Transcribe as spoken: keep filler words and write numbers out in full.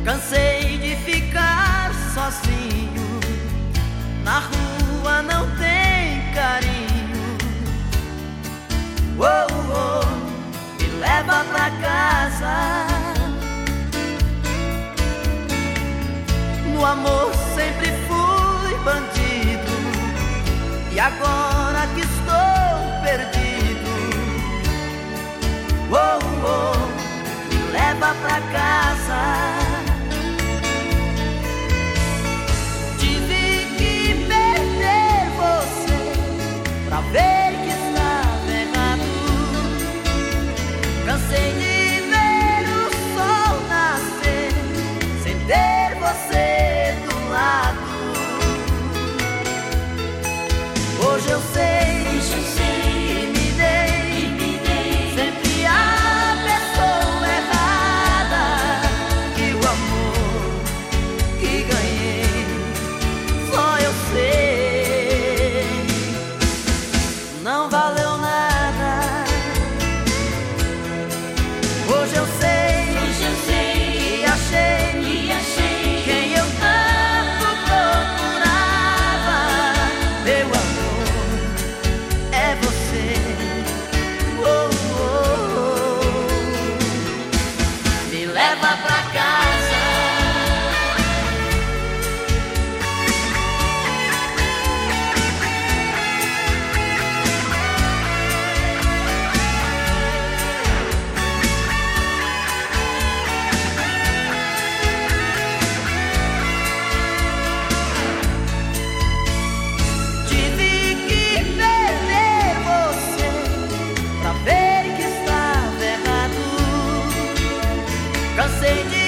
Cansei de ficar sozinho, na rua não tem carinho. Oh, oh, me leva pra casa. No amor sempre fui bandido, e agora que estou perdido, oh, oh, me leva pra casa. Tive que perder você pra ver que estava errado. Cansei de ver o sol nascer sem ter você do lado. Hoje eu sei, Hoje eu sei e me dei, e me dei sempre a pessoa errada. Que o amor que ganhei só eu sei não valeu nada. Hoje eu sei, Hoje eu sei e achei e achei quem eu tanto procurava. Meu amor é você. Oh, oh, oh. Me leva pra casa. Tive que perder você pra ver que estava errado. Cansei de